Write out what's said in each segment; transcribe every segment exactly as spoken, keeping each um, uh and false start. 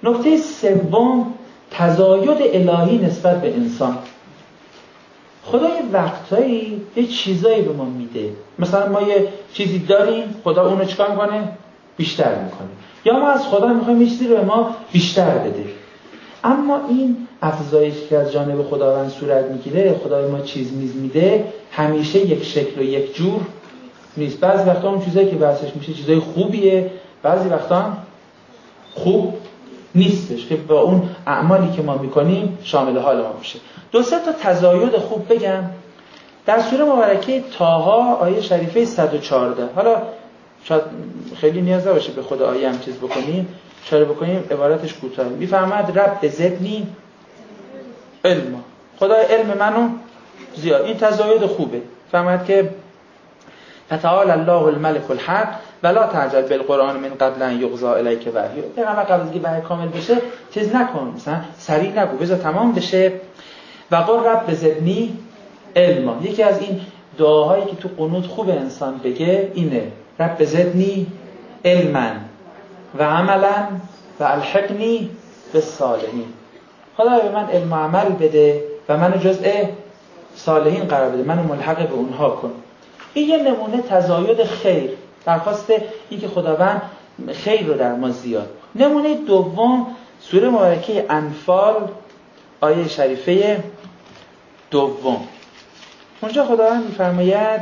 نکته سوم تزاید الهی نسبت به انسان. خدا یه وقتایی یه چیزایی به ما میده، مثلا ما یه چیزی داریم، خدا اونو چیکار میکنه؟ بیشتر میکنه. یا ما از خدا میخوایم یه چیزی رو به ما بیشتر بده. اما این افزایش که از جانب خداوند صورت میگیره، خدای ما چیز میز میده، همیشه یک شکل و یک جور نیست. بعضی وقتا اون چیزایی که بحثش میشه چیزای خوبیه، بعضی وقتا خوب نیستش که با اون اعمالی که ما میکنیم شامل حال ما میشه. دو سه تا تزاید خوب بگم. در سوره مبارکه طه آیه شریفه صد و چهارده، حالا شاید خیلی نیاز نباشه به خود آیه هم چیز بکنیم، اشاره بکنیم، عبارتش کوتاه. میفرماد رب زدنی علما، خدا علم منو زیاد. این تزاید خوبه. فرماد که فتعال الله الملك الحق ولا تعجل بالقرآن من قبل ان یقضى الیک وحی. پیغمبر قبل از اینکه وحی کامل بشه چیز نکن، مثلا سریع نگو، بذار تمام بشه. و قل رب زدنی علما. یکی از این دعاهایی که تو قنوت خوب انسان بگه اینه، رب زدنی علما و عملا و الحقنی بالصالحین. خدایا به من علم و عمل بده و منو جزء صالحین قرار بده، منو ملحق به اونها کن. این یه نمونه تزاید خیر، درخواست این که خداوند خیر رو در ما زیاد. نمونه دوم سوره مبارکه انفال آیه شریفه دوم. اونجا خداوند می‌فرماید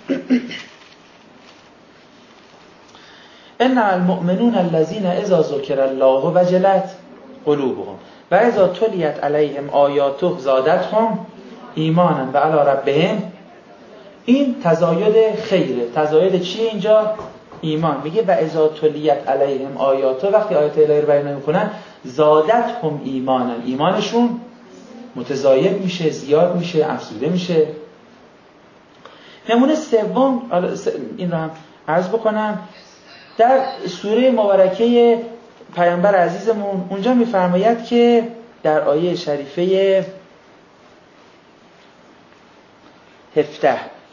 ان المؤمنون الذين اذا ذکر الله وجلت قلوبهم و اذا تلیت علیهم آیاته زادتهم ایمانا و علی ربهم. این تزاید خیره. تزاید چیه اینجا؟ ایمان. میگه و اذا تلیت علیهم آیاته، وقتی آیات الهی رو بیان میکنن زادتهم ایمانا، ایمانشون متزاید میشه، زیاد میشه، افزوده میشه. نمونه سوم این رو هم عرض بکنم. در سوره مبارکه پیامبر عزیزمون اونجا میفرماید که در آیه شریفه هفده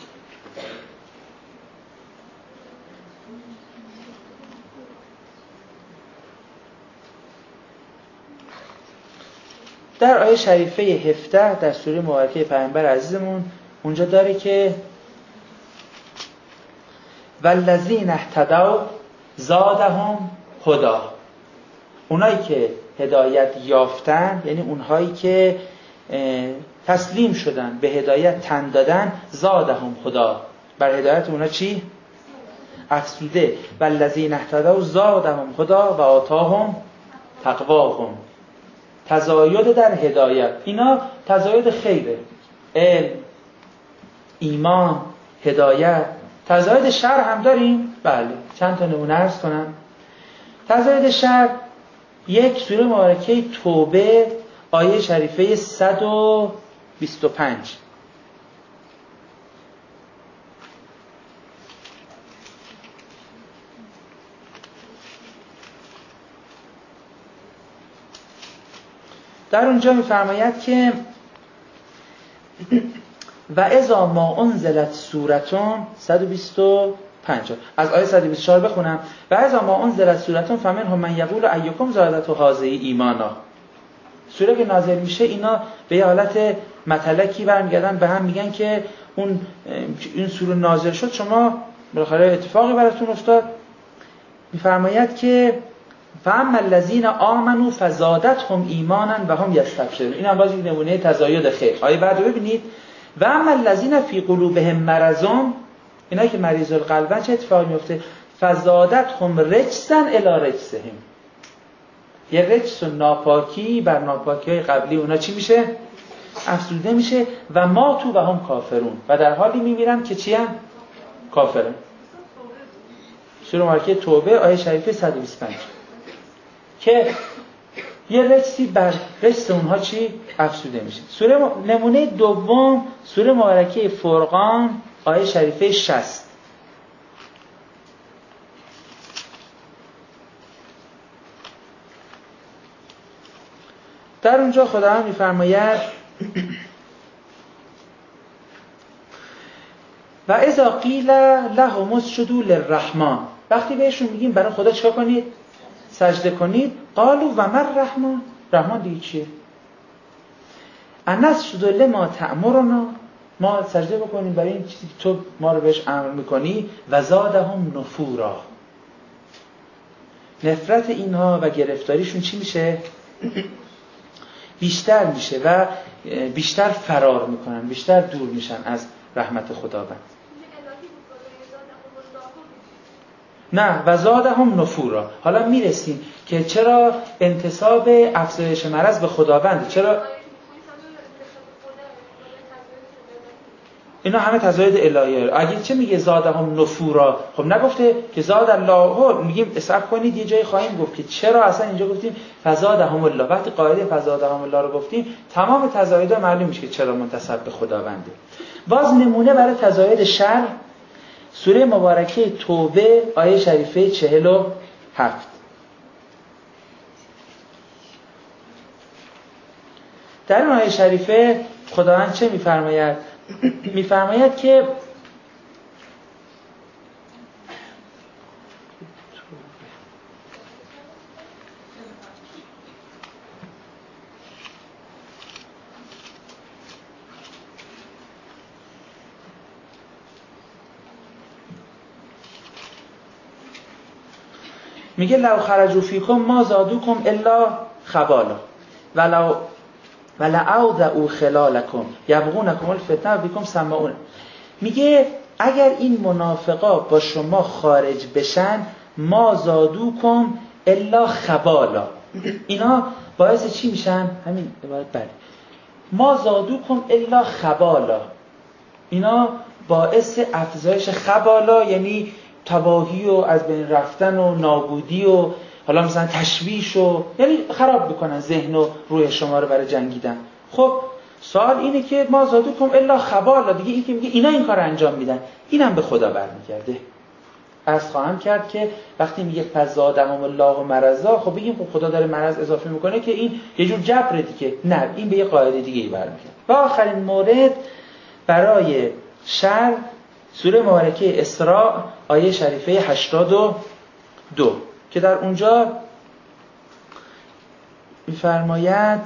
در آیه شریفه هفده در سوره مبارکه پیامبر عزیزمون اونجا داره که والذین اهتدوا زادهم هدی. اونایی که هدایت یافتن، یعنی اونهایی که تسلیم شدن به هدایت، تن دادن، زادهم هدی، بر هدایت اونا چی؟ افزوده. والذین اهتدوا زادهم هدی و آتاهم تقواهم. تزاید در هدایت، اینا تزاید خیره. علم، ایمان، هدایت. تزاید شر هم داریم؟ بله. چند تا نمونه عرض کنم. تزاید شر، یک سوره مبارکه توبه آیه شریفه صد و بیست و پنج. در اونجا می‌فرماید که و اذا ما انزلت سورتون صد و بیست و پنج، از آیه صد و بیست و چهار بخونم. و اذا ما انزلت سورتون فمنهم من یقول ایکم زادته هذه ایمانا. سوره که نازل میشه اینا به یه حالت متلکی برمیگردن، به هم میگن که اون این سوره نازل شد، شما بالاخره اتفاقی براتون افتاد. میفرماید که فاما الذین آمنوا فزادتهم ایمانا و هم یستبشرون. این هم باز یک نمونه تزاید خیر. آیه بعد رو ببینید. و اما الذین فی قلوبهم مرض، اینا که مریض القلبن چه اتفاقی میفته؟ فزادتهم رجسا الی رجسهم. یه رجس و ناپاکی بر ناپاکی‌های قبلی اونا چی میشه؟ افزوده میشه. و ما تو و هم کافرون، و در حالی میمیرن که چی هم؟ کافرن. سوره مبارکه توبه آیه شریفه صد و بیست و پنج که یه رجسی بر رجس اونها چی؟ افزوده میشه. سوره م... نمونه دوم سوره مبارکه فرقان آیه شریفه شصت. در اونجا خداوند میفرماید و اذا قیل لهم اسجدوا للرحمن، وقتی بهشون میگیم برای خدا چیکار کنید؟ سجده کنید قالوا و من رحمان، رحمان دیگه چیه؟ انسجد لما تأمرنا، ما سجده بکنیم برای این چیزی که تو ما رو بهش امر میکنی. و زادهم نفورا، نفرت اینها و گرفتاریشون چی میشه؟ بیشتر میشه و بیشتر فرار میکنن، بیشتر دور میشن از رحمت خداوند. نه، و زادهم نفورا. حالا میرسیم که چرا انتساب افزایش مرض به خداونده، چرا اینا همه تزاید الهیه. اگه چه میگه زادهم نفورا، خب نگفته که زاد الله، میگیم صبر کنید یه جایی خواهیم گفت که چرا اصلا اینجا گفتیم فزادهم الله. وقتی قاعده فزادهم الله رو گفتیم تمام تزایدا معلوم میشه که چرا منتسب به خداونده. باز نمونه برای تزاید شر سوره مبارکه توبه آیه شریفه چهل و هفت. در این آیه شریفه خداوند چه میفرماید؟ میفرماید که میگه لو خرجوا فیکم ما زادوکم الا خبالا ولو ولعوذوا خلالکم یبغونکم الفتنه و بیکم سماعون. میگه اگر این منافقا با شما خارج بشن ما زادوکم الا خبالا، اینا باعث چی میشن؟ همین عبارت بله، ما زادوکم الا خبالا، اینا باعث افزایش خبالا یعنی تباهی و از بین رفتن و نابودی و حالا مثلا تشویش و یعنی خراب میکنن ذهن و روح شما رو برای جنگیدن. خب سوال اینه که ما زادوکم الا خبالا، دیگه این که میگه اینا این کار انجام میدن، اینم به خدا برمیگرده. از خواهم کرد که وقتی میگه فزادهم الله مرضا، خب بگیم خب خدا داره مرض اضافه میکنه که این یه جور جبره دیگه، نه این به یه قاعده دیگه ای برمیگرده. و آخرین مورد برای شر سوره مبارکه اسراء آیه شریفه هشتاد و دو که در اونجا می‌فرماید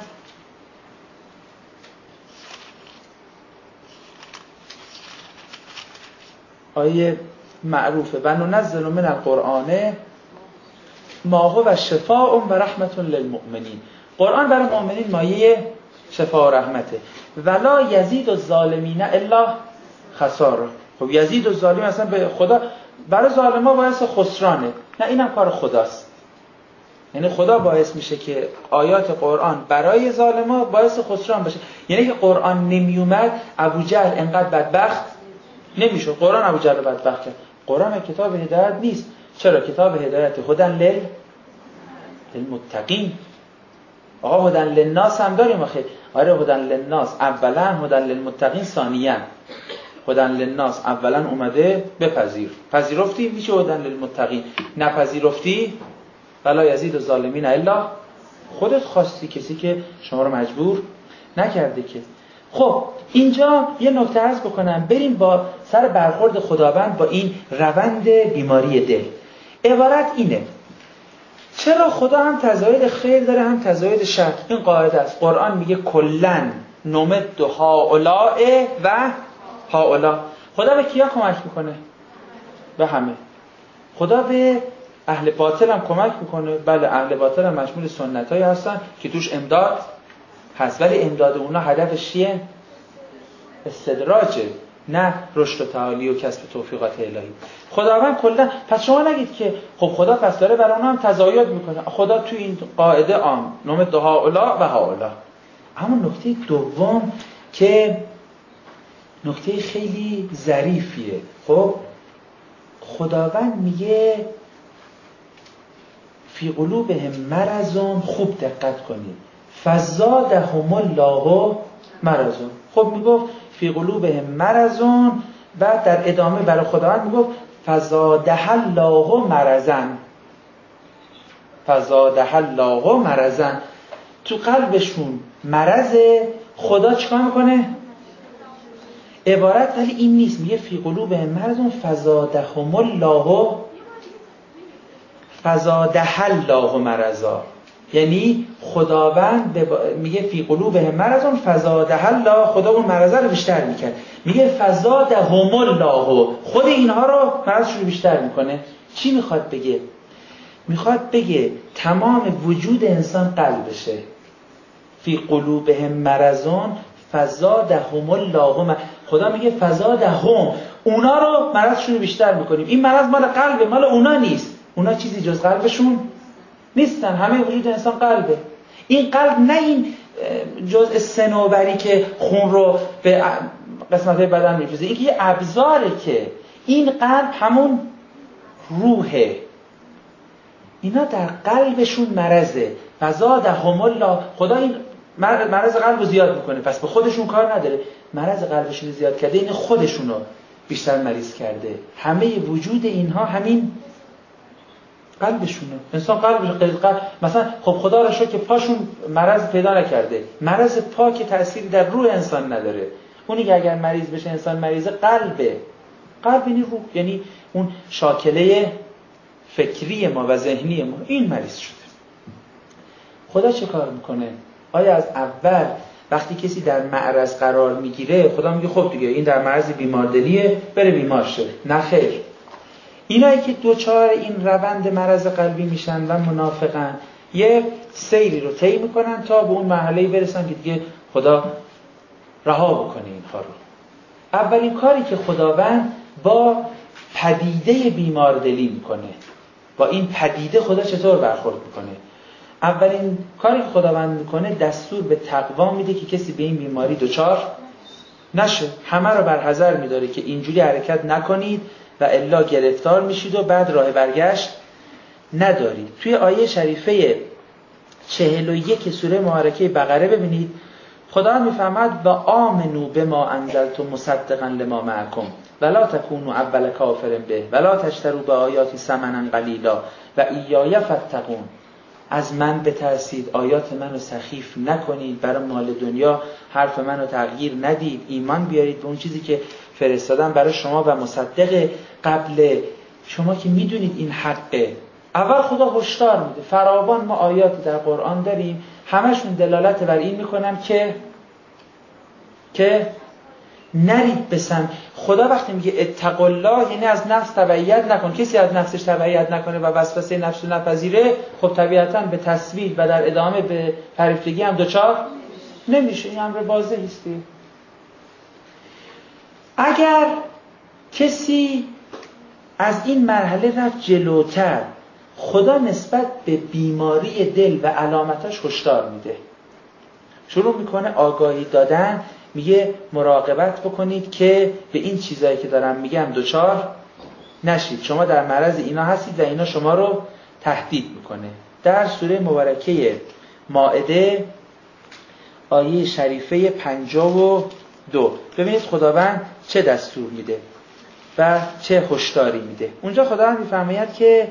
آیه معروفه و ننزل من القرآن ما هو شفاء و رحمت للمؤمنین، قرآن برای مؤمنین مایه شفا و رحمته. ولا یزید الظالمین الا خسارا. خب یزید الظالمین اصلا به خدا برای ظالما باعث خسرانه، نه اینم کار خداست. یعنی خدا باعث میشه که آیات قرآن برای ظالما باعث خسران بشه. یعنی که قرآن نمیومد ابوجهل انقدر بدبخت نمیشه. قرآن ابوجهل بدبخت کرد. قرآن کتاب هدایت نیست. چرا؟ کتاب هدایت هدن لل للمتقین. آقا هدن للناس هم داریم آخه. آره هدن للناس اولا، هدن للمتقین ثانیا. هدن للناس اولا اومده بپذیر، پذیرفتی میشه هدن للمتقین، نپذیرفتی ولا یزید الظالمین الا، خودت خواستی، کسی که شما رو مجبور نکرده که. خب اینجا یه نکته عرض بکنم، بریم با سر برخورد خداوند با این روند بیماری دل. عبارت اینه، چرا خدا هم تزاید خیر داره هم تزاید شر؟ این قاعده است. قرآن میگه کلن نمد هؤلاء و هؤلاء. خدا به کیا کمک میکنه؟ به همه. خدا به اهل باطل هم کمک میکنه. بله اهل باطل هم مشمول سنتایی هستن که توش امداد هست، ولی امداد اونا هدفش چیه؟ استدراجه، نه رشد و تعالی و کسب توفیقات الهی. خداوند کلا، پس شما نگید که خب خدا پس داره برای اونها هم تزاید میکنه. خدا تو این قاعده عام نمد هؤلاء و هؤلاء. اما نکته دوم که نکته خیلی ظریفیه، خب خداوند میگه فی قلوبهم مرض، خوب دقت کنید، فزادهم الله مرض. خب میگفت فی قلوبهم مرض، بعد در ادامه برای خداوند میگفت فزاده الله مرضا، فزاده الله مرضا. تو قلبشون مرض، خدا چیکار میکنه؟ عبارت ولی این نیست، میگه فی قلوبهم مرض فزادهم الله فزادها الله مرضا، یعنی خداوند میگه فی قلوبهم مرض فزادها الله، خدا اون مرض رو بیشتر میکنه. میگه فزادهم الله، خود اینها رو مرضشون رو بیشتر میکنه. چی میخواد بگه؟ میخواد بگه تمام وجود انسان قلبشه. فی قلوبهم مرضون فزادهم الله، خدا میگه فزادهم، اونا رو مرضشون رو بیشتر میکنیم. این مرض مال قلبه، مال اونا نیست. اونا چیزی جز قلبشون نیستن، همه وجود انسان قلبه. این قلب نه این جزء صنوبری که خون رو به قسمت‌های بدن میفرسته، این که یه ابزاره. که این قلب همون روحه، اینا در قلبشون مرضه. فزادهم الله، خدا این مرض قلب رو زیاد میکنه، پس به خودشون کار نداره، مرض قلبشون زیاد کرده، این خودشون رو بیشتر مریض کرده. همه وجود اینها همین قلبشونه. انسان قلبش قلب مثلا خب خدا را شکر که پاشون مرض پیدا نکرده. مرض پا که تأثیری در روح انسان نداره. اونی که اگر مریض بشه انسان مریضه قلبه. قلب یعنی روح، یعنی اون شاکله فکری ما و ذهنی ما، این مریض شده. خدا چه کار میکنه؟ آیا از اول وقتی کسی در معرض قرار میگیره خدا میگه خب دیگه این در معرض بیماردلیه بره بیمار شه؟ نه خیر. اینایی که دوچار این روند مرض قلبی میشن و منافقن، یه سیری رو طی میکنن تا به اون مرحله‌ای برسن که دیگه خدا رها بکنه اینها رو. اولین کاری که خداوند با پدیده بیماردلی میکنه، با این پدیده خدا چطور برخورد میکنه؟ اولین کاری که خداوند میکنه دستور به تقوا میده که کسی به این بیماری دوچار نشه. همه رو بر حذر میداره که اینجوری حرکت نکنید و الا گرفتار میشید و بعد راه برگشت ندارید. توی آیه شریفه چهل و یک سوره مبارکه بقره ببینید خدا میفرماد و آمنو بما انزلت مصدقا لما معکم ولا تکونوا اول کافر به ولا تشتروا بآیاتی ثمنا قلیلا و ایای فاتقون. از من بترسید، آیات منو سخیف نکنید، برای مال دنیا حرف منو تغییر ندید، ایمان بیارید به اون چیزی که فرستادم برای شما و مصدق قبل شما که میدونید این حقه. اول خدا هشدار میده. فراوان ما آیات در قرآن داریم همشون دلالت بر این میکنن که که نرید بسن. خدا وقتی میگه اتقوا الله یعنی از نفس تبعیت نکن. کسی از نفسش تبعیت نکنه و وسوسه نفس رو نپذیره، خب طبیعتاً به تسویل و در ادامه به فریفتگی هم دوچار نمیشه. این امر واضحی است. اگر کسی از این مرحله رفت جلوتر، خدا نسبت به بیماری دل و علامتاش هشدار میده. شروع میکنه آگاهی دادن، میگه مراقبت بکنید که به این چیزایی که دارم میگم دوچار نشید. شما در معرض اینا هستید و اینا شما رو تهدید میکنه. در سوره مبارکه مائده آیه شریفه پنجاه و دو ببینید خداوند چه دستور میده و چه هشداری میده. اونجا خداوند میفرماید که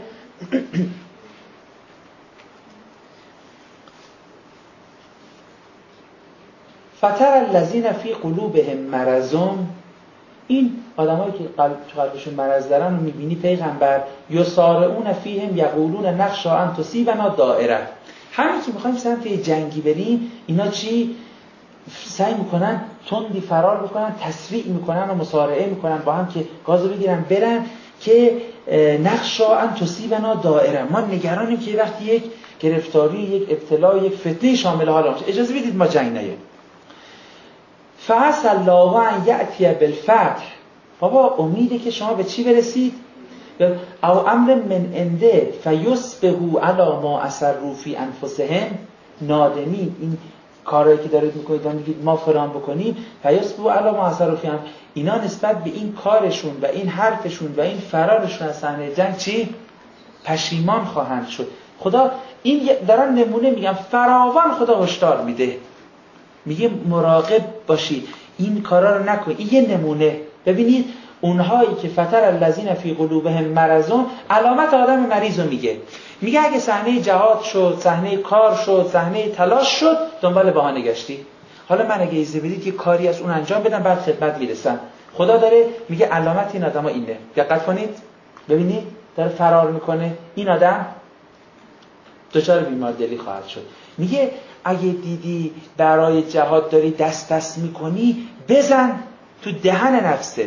فتر الذین فی قلوبهم مرض، این آدمایی که قلب قلبشون مرض دارن رو میبینی پیغمبر یسارعون فیهم یقولون نخشی ان تصیبنا دائره. همین که میخوایم سمت جنگی بریم اینا چی سعی میکنن تندی فرار بکنن، تسریع میکنن و مسارعه میکنن با هم که گازو بگیرن برن که نخشی ان تصیبنا دائره. ما نگرانیم که وقتی یک گرفتاری، یک ابتلا، یک فتنه شامل حال باشه اجازه بدید ما جنگ نگیم. فعسى الله ان یأتی بالفتح. بابا امیده که شما به چی برسید؟ او امر من عنده فیصبحوا علی ما اسروا فی انفسهم نادمین. این کارهایی که دارید میکنید و میگید ما فلان بکنیم، فیصبحوا علی ما اسروا فی انفسهم، اینا نسبت به این کارشون و این حرفشون و این فرارشون از صحنه جنگ چی؟ پشیمان خواهند شد. خدا این دارن نمونه میگم، فراوان خدا هشدار میده، میگه مراقب باشید این کارا رو نکنید. این یه نمونه. ببینید اونهایی که فتر الذین فی قلوبهم مرض، علامت آدم مریض رو میگه. میگه اگه صحنه جهاد شد، صحنه کار شد، صحنه تلاش شد، دنبال بهانه گشتی. حالا من اگه اجازه بدید یه کاری از اون انجام بدم بعد خدمت میرسم. خدا داره میگه علامت این آدما اینه. دقت کنید ببینید داره فرار میکنه. این آدم دچار بیماردلی خواهد شد. میگه اگه دیدی برای جهاد داری دست دست میکنی بزن تو دهن نفست.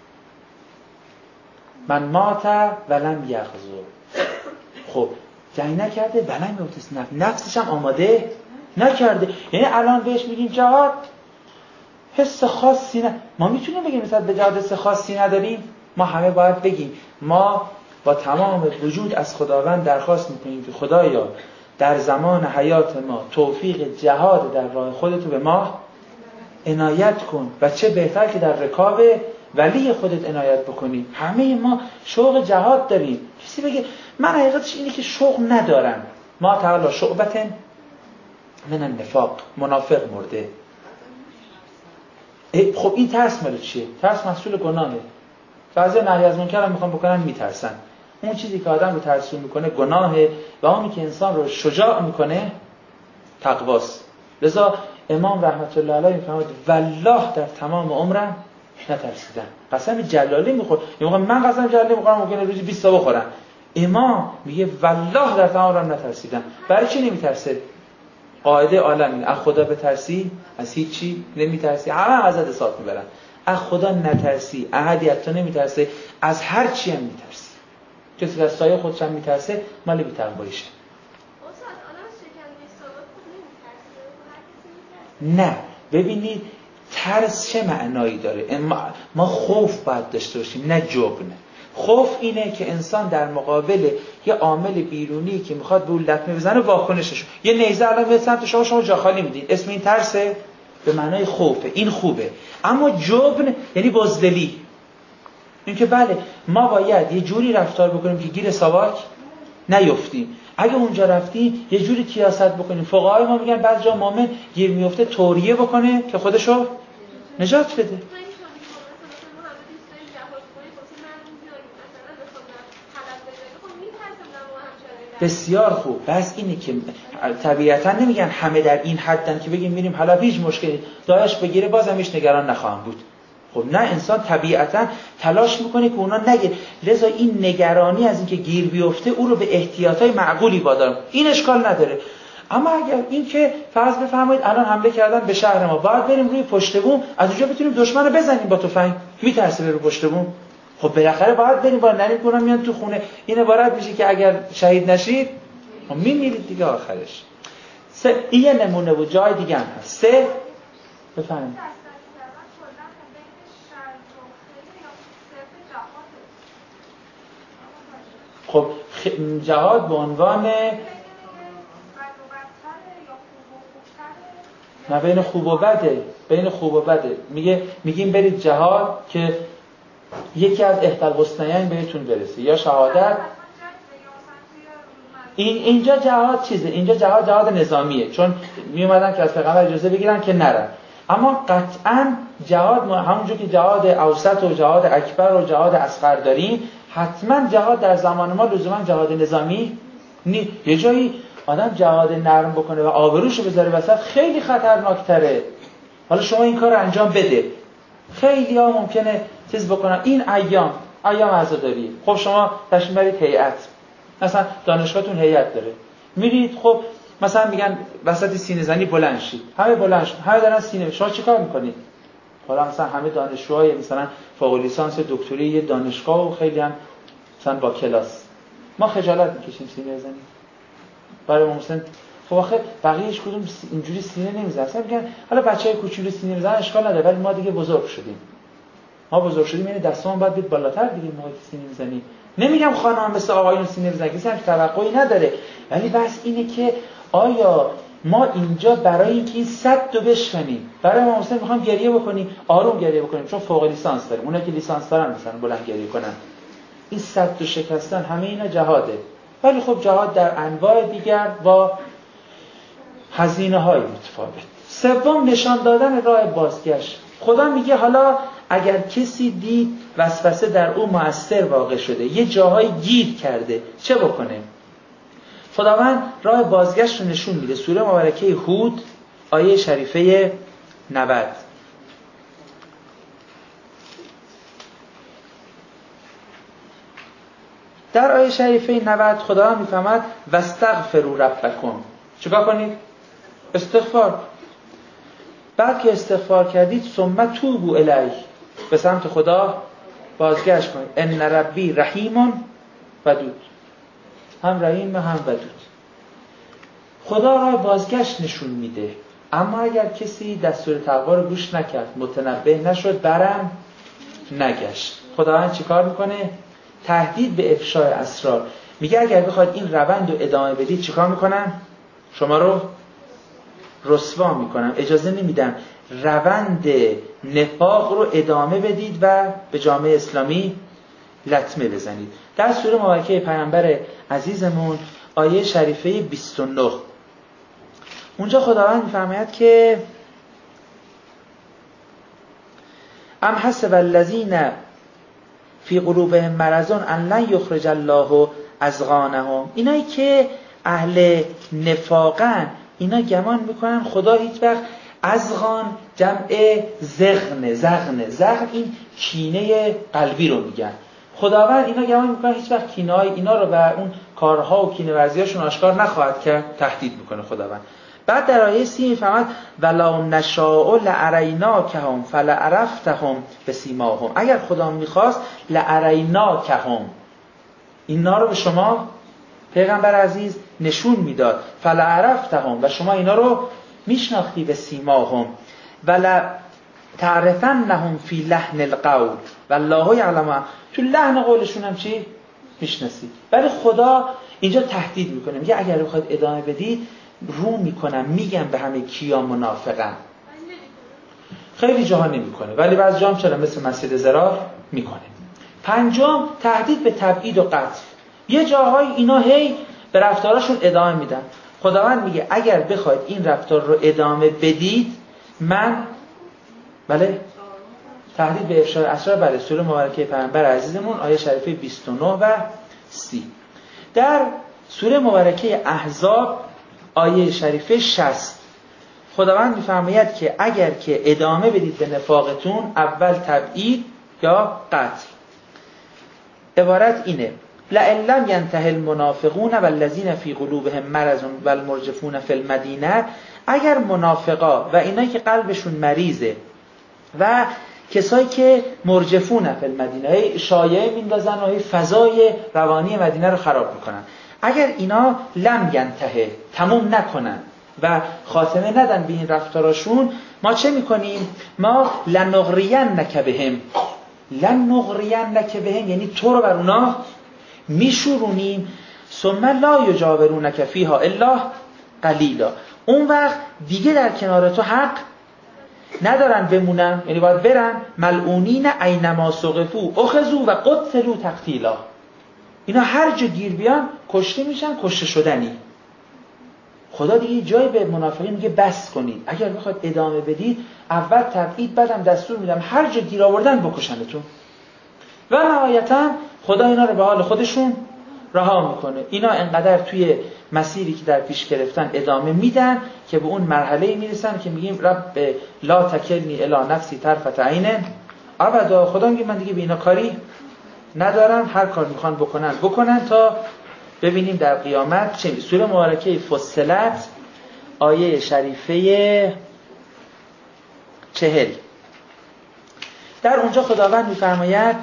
من مات ولم یغزو. خب جنگ نکرده ولم یغزو، نفس نفسش هم آماده نکرده. یعنی الان بهش میگیم جهاد حس خاصی نه. ما میتونیم بگیم مثلا به جهاد حس خاصی نداریم؟ ما همه باید بگیم ما با تمام وجود از خداوند درخواست میکنیم که خدایا در زمان حیات ما توفیق جهاد در راه خودتو به ما عنایت کن و چه بهتر که در رکاب ولی خودت عنایت بکنی. همه ما شوق جهاد داریم. کسی بگه من حقیقتش اینه که شوق ندارم، ما تعالی شعبت من النفاق، منافق مرده. خب این ترس مال چیه؟ ترس محصول گناهه. بعضی نهی از منکر هم میخوان بکنن میترسن. اون چیزی که آدم رو ترسون میکنه گناهه و اونی که انسان رو شجاع میکنه تقواست. لذا امام رحمت الله علیه میفرماید والله در تمام عمرم نترسیدم. قسم جلالی میخور. میگه من قسم جلالی میخورم ممکنه روزی بیست تا بخورم. امام میگه والله در تمام عمرم نترسیدم. برای چی نمیترسه؟ قاعده عالمی از خدا بترسی از هیچ چی نمیترسی. همه ازت حساب میبرن. از خدا نترسی احدی از تو نمیترسه، از هر چی هم میترسی. کسی که از سایه خودش هم میترسه مال بی‌تقواییشه. نه ببینید ترس چه معنایی داره؟ ما خوف باید داشته باشیم نه جبن. خوف اینه که انسان در مقابل یه عامل بیرونی که میخواد به اون لطمه بزنه واکنشش. یه نیزه الان به سمت شما شما جا خالی میدین، اسم این ترسه؟ به معنای خوفه، این خوبه. اما جبن یعنی بزدلی، این که بله ما باید یه جوری رفتار بکنیم که گیر ساواک نیفتیم. اگه اونجا رفتیم یه جوری کیاست بکنیم. فقهای ما میگن بعضی جا مؤمن گیر میفته توریه بکنه که خودشو نجات بده. بسیار خوب. بس اینه که طبیعتا نمیگن همه در این حدن که بگیم میریم حالا هیچ مشکلی داعش بگیره بازم هیچ نگران نخواهم بود. خب نه، انسان طبیعتا تلاش میکنه که اونا نگیره. لذا این نگرانی از اینکه گیر بیفته او رو به احتیاطای معقولی وادار، این اشکال نداره. اما اگر این که فرض بفرمایید الان حمله کردن به شهر ما، باید بریم روی پشت بوم از اونجا بتونیم دشمن رو بزنیم با تفنگ، میترسه رو پشت بوم. خب بالاخره باید بریم، با نریم کنم میان تو خونه. این عبارت میشه که اگر شهید نشید خب میمیرید دیگه آخرش. سه این یه نمونه بود، جای دیگه هم هست. سه بفرمایید. خب جهاد به عنوان نه بین خوب و بده، بین خوب و بده. میگه میگیم برید جهاد که یکی از احدی الحسنیین بهتون برسه، یا شهادت. این اینجا جهاد چیزه، اینجا جهاد جهاد نظامیه، چون می اومدن که از پیغمبر اجازه بگیرن که نرن. اما قطعاً جهاد همونجور که جهاد اوسط و جهاد اکبر و جهاد اصغر داریم، حتما جهاد در زمان ما لزوما جهاد نظامی نی. یه جایی آدم جهاد نرم بکنه و آبروشو بذاره وسط خیلی خطرناکتره. حالا شما این کار انجام بده، خیلی ها ممکنه چیز بکنن. این ایام ایام عزاداری، خب شما تشریف برید هیئت، مثلا دانشگاهتون هیئت داره، میرید خب مثلا میگن وسط سینه زنی بلند شید، همه بلند شید، همه دارن سینه، شما چیکار میکنید؟ حالا مثلا همه دانشجوهای مثلا فوق لیسانس دکتری یه دانشگاه و خیلی هم مثلا با کلاس، ما خجالت میکشیم سینه بزنیم برای ما. مثلا خب آخه بقیه‌اش کدوم اینجوری سینه نمیزنن، مثلا میگن حالا بچهای کوچولو سینه میزنن اشکال نداره، ولی ما دیگه بزرگ شدیم، ما بزرگ شدیم یعنی دستمون باید بیاد بالاتر دیگه. ما سینه میزنیم، نمیگم خانم مثل آقایون سینه بزنن، کسی هم توقعی نداره، ولی بس اینه که آیا ما اینجا برای اینکه این صد رو بشکنیم، برای ما مثلا میخوام گریه بکنیم، آروم گریه بکنیم چون فوق لیسانس داریم، اونایی که لیسانس دارن مثلا بلند گریه کنن، این صد رو شکستن، همه اینا جهاده. ولی خب جهاد در انواع دیگر با هزینه‌های متفاوت. سوم نشان دادن راه بازگشت. خدا میگه حالا اگر کسی دید وسوسه در او مؤثر واقع شده، یه جاهای گیر کرده، چه بکنه؟ خداوند راه بازگشت رو نشون میده. سوره مبارکه هود آیه شریفه نود. در آیه شریفه نود خدا میفهمد واستغفروا ربکم. چیکار کنید؟ استغفار. بعد که استغفار کردید ثم توبوا الیه، به سمت خدا بازگشت کنید. ان ربی رحیم ودود، هم رحیم هم ودود. خدا راه بازگشت نشون میده. اما اگر کسی دستور تقوا رو گوش نکرد، متنبه نشد، برم نگشت، خداوند چیکار میکنه؟ تهدید به افشای اسرار. میگه اگر بخواید این روند رو ادامه بدید چیکار میکنن؟ شما رو رسوا میکنن، اجازه نمیدن روند نفاق رو ادامه بدید و به جامعه اسلامی لطمه بزنید. در سوره مبارکه پیامبر عزیزمون آیه شریفه بیست و نه، اونجا خداوند میفرماید که ام حسب الذین فی قلوبهم مرض ان لن یخرج الله اضغانهم. اینایی که اهل نفاقن اینا گمان میکنن خدا هیچ وقت، اضغان جمع زغن، زغن زغن این کینه قلبی رو میگن. خداوند اینا گمان میکنن هیچ وقت کینه های اینا رو و اون کارها و کینه ورزیاشون آشکار نخواهد کرد، تهدید میکنه خداوند. بعد در آیه سی میفهمد ولا نشاء لاریناکهم فلعرفتهم بسیماهم. اگر خدا میخواست لاریناکهم، اینا رو به شما پیغمبر عزیز نشون میداد، فلعرفتهم، و شما اینا رو میشناختی به سیماهم، ولا تعرفنهم فی لحن القول والله یعلم. تو لحن قولشون هم چی میشناسی. ولی خدا اینجا تهدید میکنه، میگه اگر بخواید ادامه بدید رو میکنم، میگم به همه کیا منافقن. خیلی جاها نمیکنه ولی بعضی جاها چرا مثل مسجد ضرار میکنه. پنجم تهدید به تبعید و قتل. یه جاهای اینا هی به رفتاراشون ادامه میدن. خداوند میگه اگر بخواید این رفتار رو ادامه بدید من، بله تهدید به افشای اسرار، بله سوره مبارکه پیامبر عزیزمون آیه شریفه بیست و نه و سی. در سوره مبارکه احزاب آیه شریفه شصت خداوند میفرماید که اگر که ادامه بدید به نفاقتون، اول تبعید یا قتل. عبارت اینه لئن لم ینته المنافقون والذین فی قلوبهم مرض والمرجفون فی المدینه. اگر منافقا و اینایی که قلبشون مریضه و کسایی که مرجفون فی المدینه، شایعه میندازن و فضای روانی مدینه رو خراب میکنن، اگر اینا لم ینته، تموم نکنن و خاتمه ندن به این رفتاراشون، ما چه میکنیم؟ ما لنغرینک بهم، لنغرینک بهم یعنی تو رو بر اونا میشورونیم، ثم لا یجاورونک فیها الا قلیلا. اون وقت دیگه در کنار تو حق ندارن بمونن، یعنی باید برن. ملعونین اینما ثقفوا اخذوا و قتلوا تقتیلا. اینا هر جا گیر بیان کشته میشن، کشته شدنی. خدا دیگه جایی به منافقین میگه بس کنید، اگر بخواید ادامه بدید اول تبعید، بعدم دستور میدم هر جا گیر آوردن بکشنتون. و نهایتا خدا اینا رو به حال خودشون رها میکنه. اینا انقدر توی مسیری که در پیش گرفتن ادامه میدن که به اون مرحله میرسن که میگیم رب لا تکلنی الی نفسی طرفت عین ابدا. خدا میگه من دیگه به اینا کاری ندارم، هر کار میخوان بکنن بکنن تا ببینیم در قیامت چه. سوره مبارکه فصلت آیه شریفه چهل، در اونجا خداوند میفرماید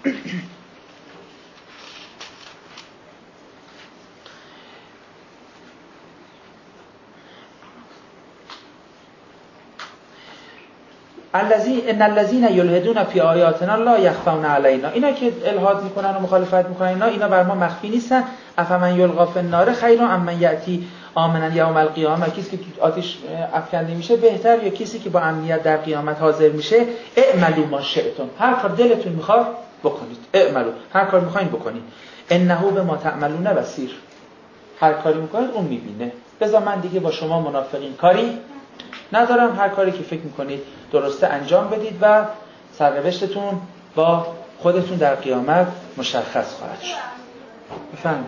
الذی ان الذین یلحدون فی آیاتنا لا یخفون علینا. اینا که الحاد میکنن و مخالفت میکنن اینا اینا بر ما مخفی نیستن. افمن یلقی فی النار خیر ام من یاتی آمنا یوم القیامه. کسی که تو آتش افکنده میشه بهتر یا کسی که با امنیت در قیامت حاضر میشه؟ اعملوا ما شئتم، هر کار دلتون میخواد بکنید. اعملوا، هر کار میخواین بکنید. انه بما تعملون بصیر، هر کاری میکنید اون میبینه. بذار من دیگه با شما منافقین کاری ندارم، هر کاری که فکر میکنید درسته انجام بدید و سرنوشتتون با خودتون در قیامت مشخص خواهد شد. بفهم.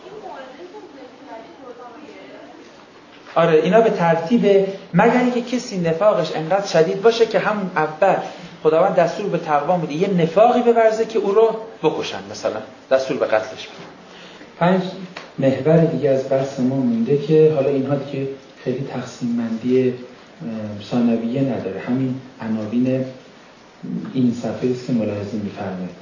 آره اینا به ترتیب، مگر اینکه کسی نفاقش انقدر شدید باشه که همون اول خداوند دستور به تقوا میده یه نفاقی بورزه که او رو بکشن، مثلا دستور به قتلش میده. پنج محور دیگه از بحث ما مونده که حالا اینها دیگه خیلی تقسیم بندی ثانویه نداره، همین عناوین این صفحه است که ملاحظه می‌فرمایید.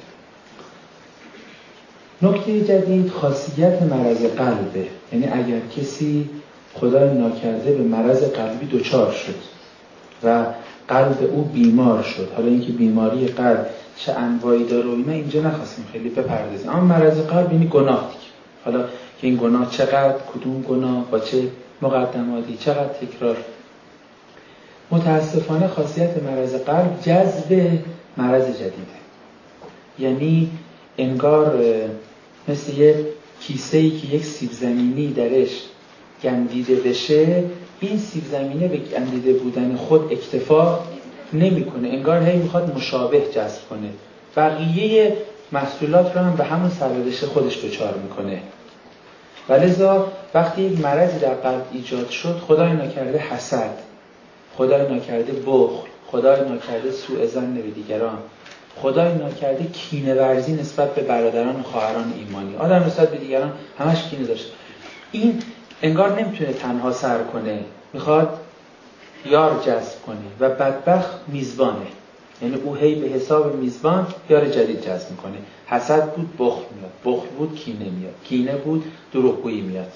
نکته جدید خاصیت مرض قلبه، یعنی اگر کسی خدای ناکرده به مرض قلبی دچار شد و قلب او بیمار شد، حالا اینکه بیماری قلب چه انواعی داره و اینا اینجا نخواستیم خیلی بپردازیم، اما مرض قلب یعنی گناه دیگه. حالا که این گناه چقدر، کدوم گناه، با چه مقدماتی، چقدر تکرار. متاسفانه خاصیت مرض قلب جذب مرض جدیده، یعنی انگار مثل یک کیسه‌ای که یک سیب زمینی درش گندیده بشه، این سیب زمینه به گندیده بودن خود اکتفا نمی‌کنه، انگار هی میخواد مشابه جذب کنه، بقیه محصولات رو هم به همون سرنوشت خودش دچار میکنه. ولذا وقتی یک مرضی در قلب ایجاد شد، خدای ناکرده حسد، خدای ناکرده بخل، خدای ناکرده سوء ظن به دیگران، خدای ناکرده کینه ورزی نسبت به برادران و خواهران ایمانی، آدم نسبت به دیگران همش کینه داشت، این انگار نمیتونه تنها سر کنه، میخواد یار جذب کنه و بدبخت میزبانه، یعنی او هی به حساب میزبان یار جدید جذب میکنه. حسد بود بخل میاد، بخل بود کینه میاد، کینه بود دروغگویی میاد.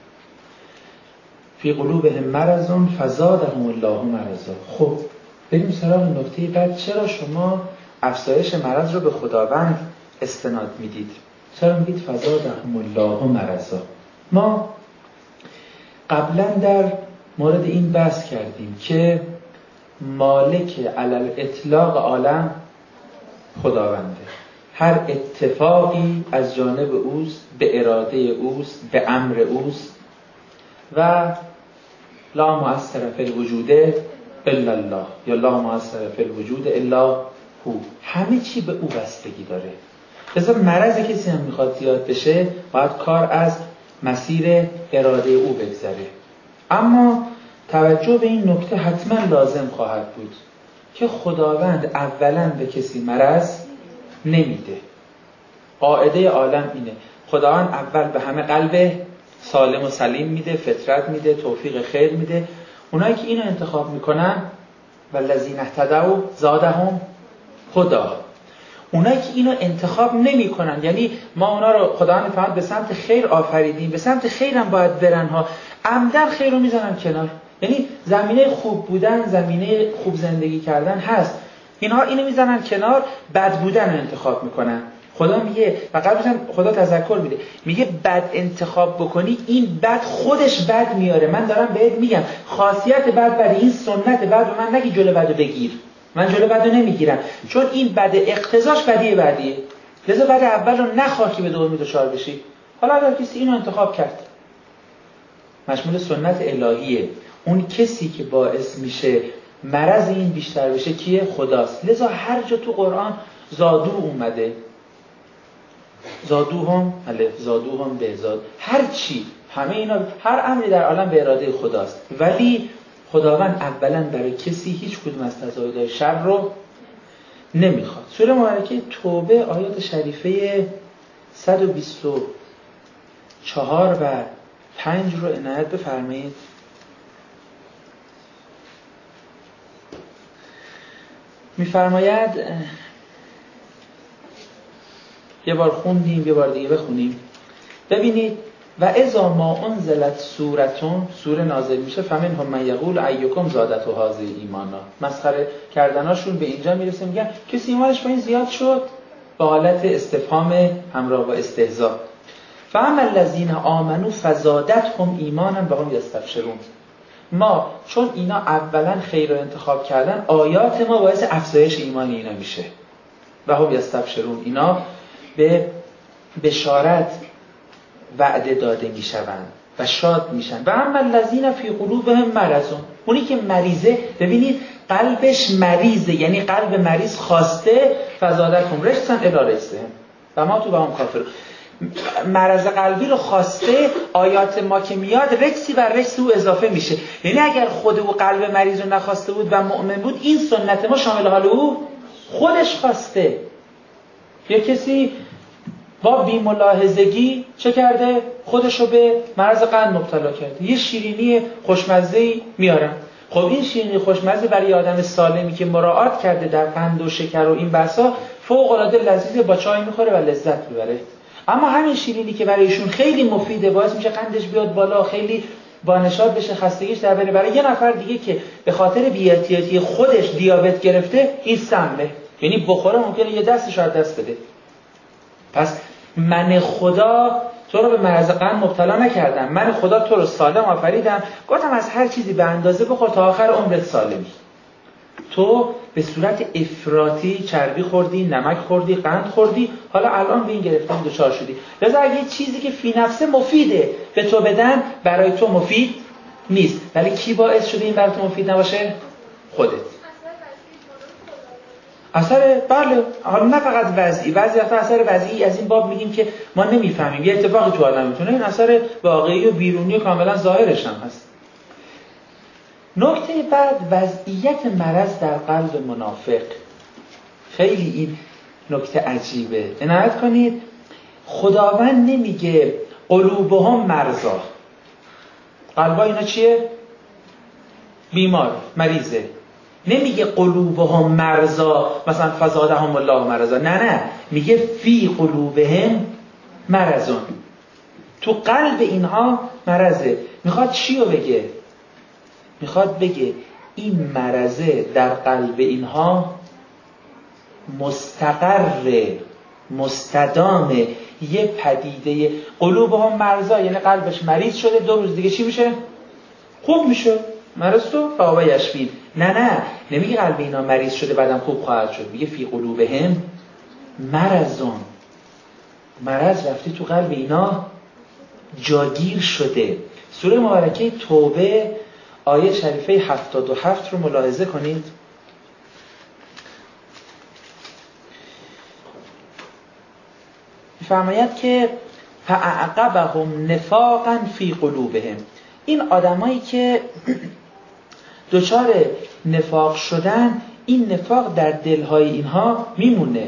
فی قلوبهم مرض فزادهم الله مرضا. خب بریم سراغ نکته بعد. چرا شما افزایش مرض رو به خداوند استناد میدید؟ چرا میگید فزادهم الله مرضا؟ ما قبلا در مورد این بحث کردیم که مالک علل اطلاق عالم خداونده، هر اتفاقی از جانب اوست، به اراده اوست، به امر اوست و لا مؤثر فی الوجود الا الله یا لا مؤثر فی الوجود الا هو، همه چی به او بستگی داره. لذا مرض کسی هم میخواد زیاد بشه باید کار از مسیر اراده او بگذره. اما توجه به این نکته حتما لازم خواهد بود که خداوند اولا به کسی مرض نمیده. قاعده عالم اینه، خداوند اول به همه قلب سالم و سلیم میده، فطرت میده، توفیق خیر میده. اونایی که اینو انتخاب میکنن والذین اهتدوا زادهم هدی، اونایی که اینو انتخاب نمیکنن، یعنی ما اونا رو خداوند فرمود به سمت خیر آفریدیم، به سمت خیر هم باید برن ها، عمدن خیر رو میزنن کنار. یعنی زمینه خوب بودن، زمینه خوب زندگی کردن هست، اینها اینو میزنن کنار، بد بودن رو انتخاب میکنن. خدا میگه فقط بزن، خدا تذکر میده، میگه بد انتخاب بکنی این بد خودش بد میاره. من دارم بهت میگم خاصیت بد بده، این سنت بد و من نگی جلو بدو بگیر، من جلو بدو نمیگیرم، چون این بد اقتضاش بدیه بدیه. لذا بد اول رو نخواهی به دور دچار بشی. حالا اگر کسی اینو انتخاب کرد، مشمول سنت الهیه، اون کسی که باعث میشه مرض این بیشتر بشه کیه؟ خداست. لذا هر جا تو قرآن زادو اومده، زادوهم الف زادوهم به زاد، هر چی، همه اینا، هر امری در عالم به اراده خداست، ولی خداوند اولا برای کسی هیچ کدوم از تزاید شر رو نمیخواد. سوره مبارکه توبه آیات شریفه صد و بیست و چهار و پنج رو عنایت بفرمایید. میفرماید، یه بار خوندیم یه بار دیگه بخونیم. ببینید و اذا ما انزلت سورتون، سوره نازل میشه، فمنهم من یقول ایکم زادت هذه ایمانا، مسخره کردناشون به اینجا میرسه، میگن کسی ایمانش با این زیاد شد، با حالت استفهام همراه با استهزاء. فاما الذین آمنوا فزادتهم ایمانا و هم یستبشرون. ما چون اینا اولا خیر رو انتخاب کردن، آیات ما باعث افزایش ایمان اینا میشه و هم یستبشرون، اینا به بشارت وعده داده میشوند و شاد میشن. و اما الذین فی قلوبهم مرض، اونی که مریضه، ببینید قلبش مریضه، یعنی قلب مریض خواسته فزادتهم رجسا الی رجسهم و ما تو با هم کافر، مرض قلبی رو خواسته، آیات ما که میاد رجسی بر رجس او اضافه میشه. یعنی اگر خود او قلب مریض رو نخواسته بود و مؤمن بود، این سنت ما شامل حال او خودش خواسته. یه کسی با بی‌ملاحظگی چه کرده؟ خودشو به مرض قند مبتلا کرده. یه شیرینی خوشمزه‌ای میارن. خب این شیرینی خوشمزه برای آدم سالمی که مراعات کرده در قند و شکر و این بسا فوق‌العاده لذیذه، با چای میخوره و لذت میبره. اما همین شیرینی که برایشون خیلی مفیده، باعث میشه قندش بیاد بالا، خیلی با نشاط بشه، خستگیش در بره، برای یه نفر دیگه که به خاطر بی‌احتیاطی خودش دیابت گرفته، این سمه. یعنی بخوره ممکنه یه دستش رو دست بده. پس من خدا تو رو به مرض قند مبتلا نکردم، من خدا تو رو سالم آفریدم، گفتم از هر چیزی به اندازه بخور تا آخر عمرت سالمی. تو به صورت افراطی چربی خوردی، نمک خوردی، قند خوردی، حالا الان به این گرفتن دچار شدی. لذا اگه چیزی که فی نفسه مفیده به تو بدن، برای تو مفید نیست. ولی کی باعث شده این برای تو مفید نباشه؟ خودت. اثر بله، حالا نه فقط وضعی، بعضی وقتا اثر وضعی از این باب میگیم که ما نمیفهمیم، یه اتفاقی تو عالم میتونه، این اثر واقعی و بیرونی و کاملا ظاهرش هم هست. نکته بعد، وضعیت مرض در قلب منافق. خیلی این نکته عجیبه، عنایت کنید. خداوند نمیگه قلوبهم مرضا، قلبا اینا چیه؟ بیمار، مریضه. نمیگه قلوبهم مرضا مثلا فزادهم الله مرضا، نه نه، میگه فی قلوبهم مرضون، تو قلب اینها مرضه. میخواد چی رو بگه؟ میخواد بگه این مرضه در قلب اینها مستقر، مستدام، یه پدیده. قلوبهم مرضا یعنی قلبش مریض شده، دو روز دیگه چی میشه؟ خوب میشه. مرض تو فاوه یشفین. نه نه، نمیگه قلب اینا مریض شده بعدم خوب خواهد شد، میگه فی قلوبهم مرضون، مرض رفته تو قلب اینا جاگیر شده. سوره مبارکه توبه آیه شریفه هفتاد و هفت رو ملاحظه کنید. می‌فرماید که فاعقبهم نفاقا فی قلوبهم، این آدمایی که دچار نفاق شدن، این نفاق در دلهای اینها میمونه.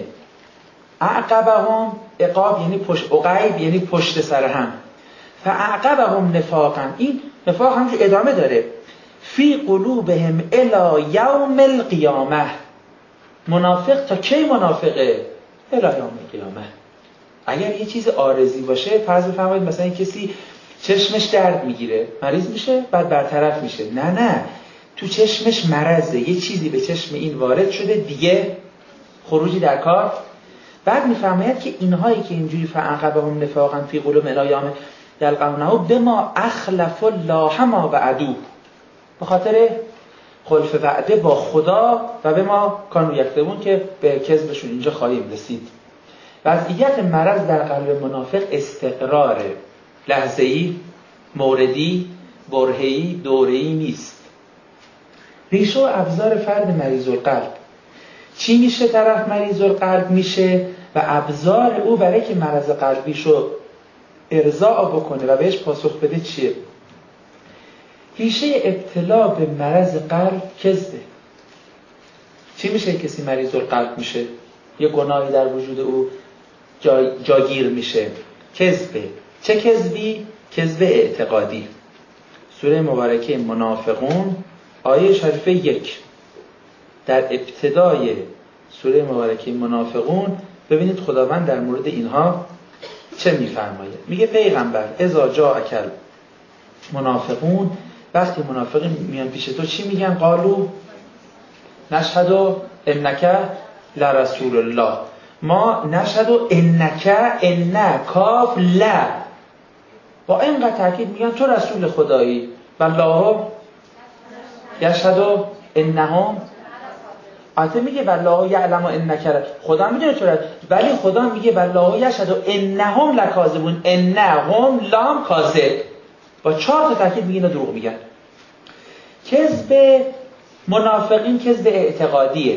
اعقبهم، عقاب یعنی پشت، عقیب یعنی پشت سر هم. فاعقبهم نفاقا، این نفاق همش ادامه داره. فی قلوبهم الی یوم القیامه، منافق تا کی منافقه؟ الی یوم القیامه. اگر یه چیز عارضی باشه، فرض بفرمایید مثلا کسی چشمش درد میگیره، مریض میشه، بعد برطرف میشه. نه نه، تو چشمش مرضه، یه چیزی به چشم این وارد شده، دیگه خروجی در کار. بعد میفرماید که اینهایی که اینجوری فعقبهم نفاقا فی قلوبهم الی یوم یلقونه بما اخلف الله ما وعدوه، به خاطر خلف وعده با خدا و به ما کانوا یکذبون که به کذبشون اینجا خواهیم رسید. وضعیت مرض در قلب منافق استقراره، لحظه‌ای، موردی، برهه‌ای، دوره‌ای نیست. ریشه و ابزار فرد مریض القلب چی میشه؟ طرف مریض القلب میشه و ابزار او برای که مرض قلبیشو ارضاء بکنه و بهش پاسخ بده چیه؟ ریشه ابتلا به مرض قلب کذبه. چی میشه کسی مریض القلب میشه؟ یه گناهی در وجود او جا، جاگیر میشه. کذبه. چه کذبی؟ کذب اعتقادی. سوره مبارکه منافقون آیه شریفه یک، در ابتدای سوره مبارکه منافقون ببینید خداوند در مورد اینها چه میفرماید. میگه پیغمبر اذا جاءک منافقون، وقتی منافقین میان پیش تو چی میگن؟ قالو نشهد انک لرسول الله، ما نشهد انک، ان کاف لا، با اینقدر تاکید میگن تو رسول خدایی. والله یشهد انهم، البته میگه والله یعلم انک، خدا میدونه تو، ولی خدا میگه والله یشهد انهم لکاذبون، انهم لام کاذب، با چهار تا تاکید میگه اینا دروغ میگن. کذب منافقین کذب اعتقادیه،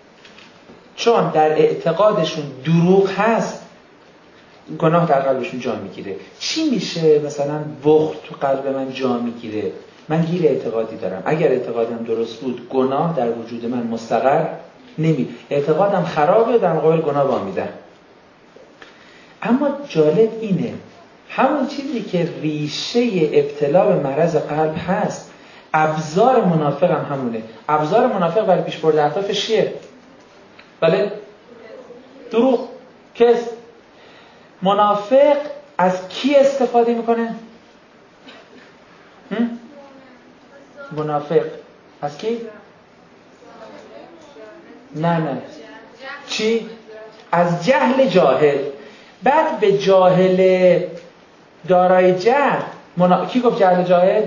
چون در اعتقادشون دروغ هست، گناه در قلبشون جا میگیره. چی میشه؟ مثلا بخل تو قلب من جا میگیره، من گیر اعتقادی دارم، اگر اعتقادم درست بود گناه در وجود من مستقر نمی، اعتقادم خرابه، در مقابل گناه وامیدم. اما جالب اینه همون چیزی که ریشه ابتلا به مرض قلب هست، ابزار منافق هم همونه. ابزار منافق برای پیش برده اهدافش چیه؟ بله؟ دروغ، کذب. منافق از کی استفاده میکنه؟ منافق از کی؟ نه نه چی؟ از جهل جاهل. بعد به جاهل دارای جهل منا... کی گفت جهل جاهل؟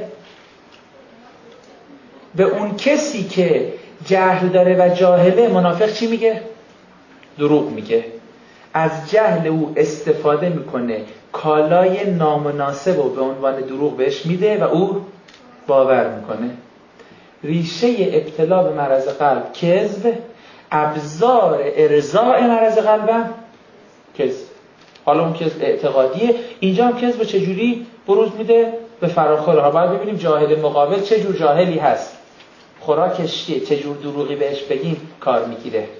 به اون کسی که جهل داره و جاهله منافق چی میگه؟ دروغ میگه. از جهل او استفاده میکنه، کالای نامناسب و به عنوان دروغ بهش میده و او باور میکنه. ریشه ابتلا به مرض قلب کذب، ابزار ارضاء مرض قلبم کذب. حالا اون کذب اعتقادیه. اینجا هم کذب چجوری بروز میده؟ به فراخور. ها باید ببینیم جاهل مقابل چه جور جاهلی هست، خوراکش چیه، چه جور دروغی بهش بگیم کار میگیره.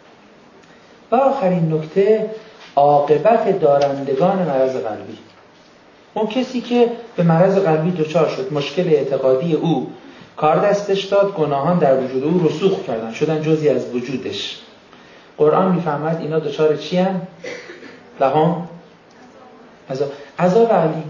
و آخرین نکته، عاقبت دارندگان مرض قلبی. اون کسی که به مرض قلبی دچار شد، مشکل اعتقادی او کار دستش داد، گناهان در وجود او رسوخ کردن، شدن جزئی از وجودش. قرآن میفهمد اینا دچار چی هم؟ لهم عذاب عذاب علیم.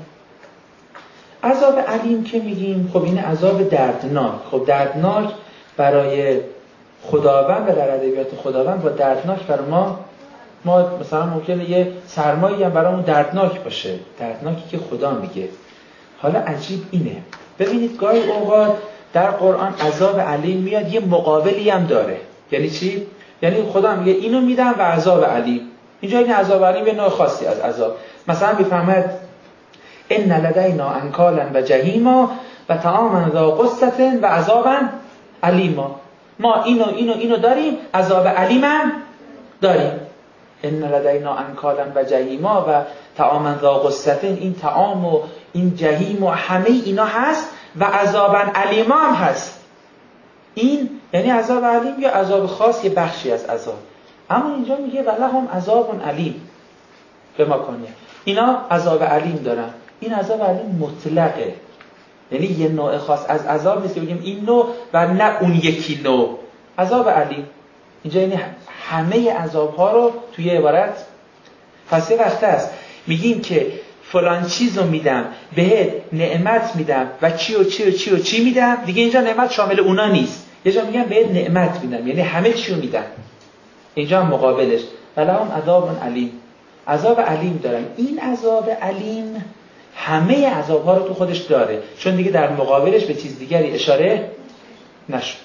عذاب علیم که میگیم خب این عذاب دردناک. خب دردناک برای خداوند و در ادبیات خداوند با دردناک برای ما ما مثلا ممکنه یه سرمایی هم برامون دردناک باشه، دردناکی که خدا میگه. حالا عجیب اینه، ببینید گاهی اوقات در قرآن عذاب علیم میاد یه مقابلی هم داره. یعنی چی؟ یعنی خدا میگه اینو میدم و عذاب علیم. اینجا این عذاب علیم یه نوع خاصی از عذاب. مثلا میفهمد ان لدینا انکالا و جهیما و طعاما ذا غصة و عذابا علیما. ما اینو اینو اینو داریم، عذاب علیم هم داریم. ان لدینا انکالا و جهیما و طعاما ذا غصة، این طعام و این جهیم و همه اینا هست و عذابا علیما هم هست. این یعنی عذاب علیم یا عذاب خاص، یه بخشی از عذاب. اما اینجا میگه ولهم عذاب علیم به ما کنه. اینا عذاب علیم دارن. این عذاب علیم مطلقه، یعنی یه نوع خاص از عذاب نیست که بگیم این نوع و نه اون یکی نوع. عذاب علیم اینجا یعنی همه عذاب ها رو توی عبارت. پس یه وقت هست میگیم که فلان چیز رو میدم، بهت نعمت میدم و چی و چی و چی و چی میدم، دیگه اینجا نعمت شامل اونا نیست. یه جا میگم بهت نعمت میدم یعنی همه چی رو میدم. اینجا هم مقابلش ولهم عذاب علیم، عذاب علیم دارن. این عذاب علیم همه عذاب ها رو تو خودش داره، چون دیگه در مقابلش به چیز دیگری اشاره نشد.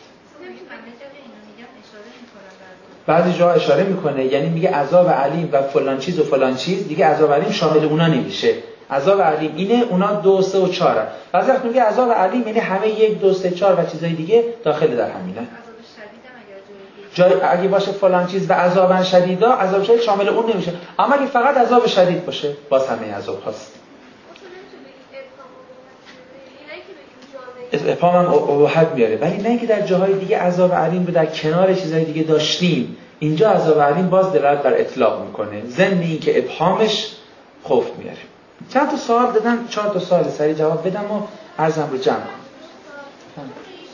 بعضی جا اشاره میکنه، یعنی میگه عذاب علیم و فلان چیز و فلان چیز، دیگه عذاب علیم شامل اونا نمیشه. عذاب علیم اینه، اونا دو سه و چهارن. بعضی وقت میگه عذاب علیم یعنی همه یک دو سه چهار و چیزای دیگه داخل در همینه. جای اگه باشه فلان چیز و عذاب شدیدا، عذاب شدید شامل اون نمیشه. اما اگه فقط عذاب شدید باشه باز همه عذاب هست. ابهام هم اباحت میاره، ولی نه اینکه در جاهای دیگه عذاب علیم رو در کنار چیزهای دیگه داشتیم. اینجا عذاب علیم باز دلالت بر اطلاق میکنه، ضمن اینکه ابهامش خوف میاره. چند تا سوال دادم، چهار تا سوال سریع جواب بدم و عرضم رو جمع کنم.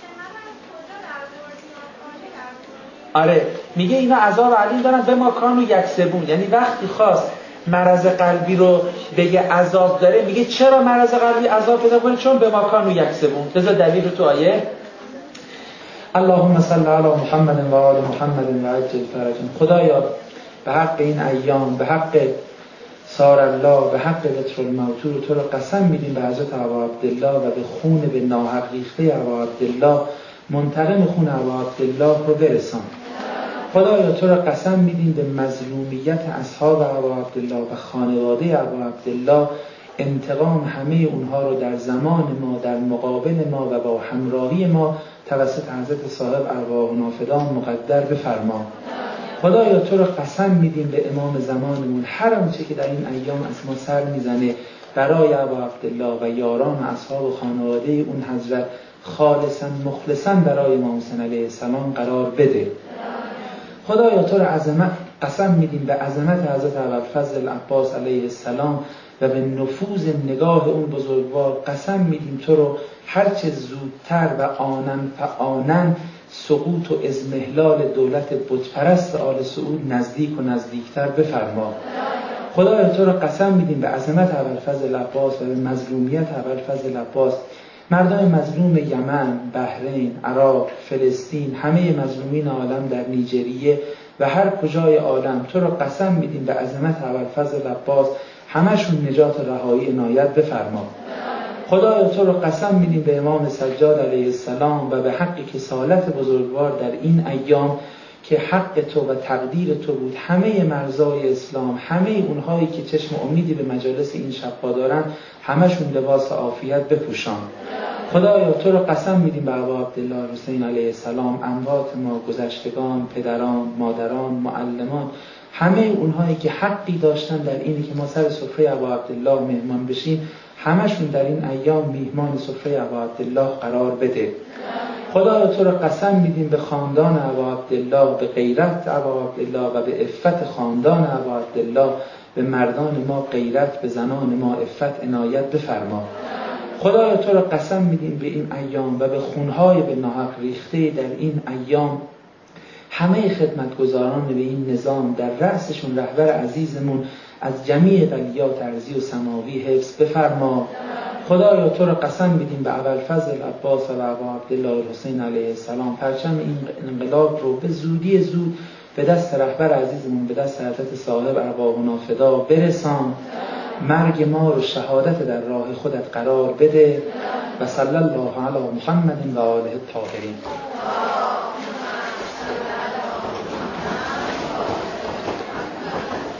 آره میگه اینا عذاب علیم دارن به ما کانو یکسبون، یعنی وقتی خواست مرض قلبی رو بگه عذاب داره، میگه چرا مرض قلبی عذاب پیدا کنه؟ چون به ما کانو یکسبون. بذار دلیل رو تو آیه اللهم صل علی محمد و آل محمد و عجل فرجهم. خدایا به حق این ایام، به حق سار الله، به حق ذکر الموت رو تو رو قسم میدیم به حضرت ابا عبدالله و به خون به ناحق ریخته ابا عبدالله، منتقم خون ابا عبدالله رو برسان. خدایا تو را قسم میدیم به مظلومیت اصحاب ابا عبدالله و خانواده ابا عبدالله، انتقام همه اونها رو در زمان ما، در مقابل ما و با همراهی ما توسط حضرت صاحب ارواح نافدان مقدر بفرما. خدایا تو را قسم میدیم به امام زمانمون، هر آنچه که در این ایام از ما سر میزنه برای ابا عبدالله و یاران و اصحاب و خانواده اون حضرت خالصا مخلصا برای امام حسین علیه السلام قرار بده. خدایا تو را عظمت قسم میدیم به عظمت حضرت ابوالفضل عباس علیه السلام و به نفوذ نگاه اون بزرگوار قسم میدیم تو رو هرچه زودتر و آنن فآنن سقوط و اضمحلال دولت بتپرست آل سعود نزدیک و نزدیکتر بفرما. خدایا تو رو قسم میدیم به عظمت ابوالفضل عباس و به مظلومیت ابوالفضل عباس، مردان مظلوم یمن، بحرین، عراق، فلسطین، همه مظلومین عالم در نیجریه و هر کجای عالم تو رو قسم میدیم به عظمت ابوالفضل عباس همشون نجات و رهایی عنایت بفرما. خدایا تو رو قسم میدیم به امام سجاد علیه السلام و به حق کسالت بزرگوار در این ایام که حق تو و تقدیر تو بود همه مرزای اسلام، همه اونهایی که چشم امیدی به مجالس این شب‌ها دارن همشون لباس عافیت بپوشان. خدایا تو رو قسم میدیم به ابا عبدالله حسین علیه السلام، اموات ما، گذشتگان، پدران، مادران، معلمان، همه اونهایی که حقی داشتن در اینی که ما سر سفره ابا عبدالله مهمان بشیم همشون در این ایام میهمان سفره ابا عبدالله قرار بده. خدایا تو رو قسم میدیم به خاندان ابا عبدالله، به غیرت ابا عبدالله و به عفت خاندان ابا عبدالله، به مردان ما غیرت، به زنان ما عفت عنایت بفرما. خدایا تو رو قسم میدیم به این ایام و به خونهای به ناحق ریخته در این ایام همه خدمتگزاران به این نظام، در رأسشون رهبر عزیزمون، از جمیع بلیات ارضی و سماوی حفظ بفرما. خدایا تو رو قسم میدیم به ابوالفضل عباس و به ابا عبدالله حسین علیه السلام پرچم این انقلاب رو به زودی زود به دست رهبر عزیزمون، به دست حضرت صاحب ارواحنا فدا برسان. مرگ ما رو شهادت در راه خودت قرار بده و صلی الله علی محمد و آله الطاهرین.